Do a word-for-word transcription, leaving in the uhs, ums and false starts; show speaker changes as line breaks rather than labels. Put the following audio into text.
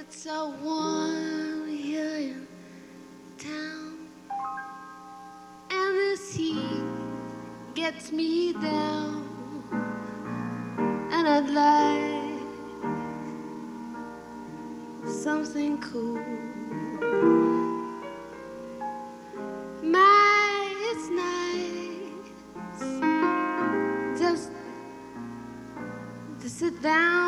so warm here in town, and this heat gets me down, and I'd like something cool. My, it's nice just to sit down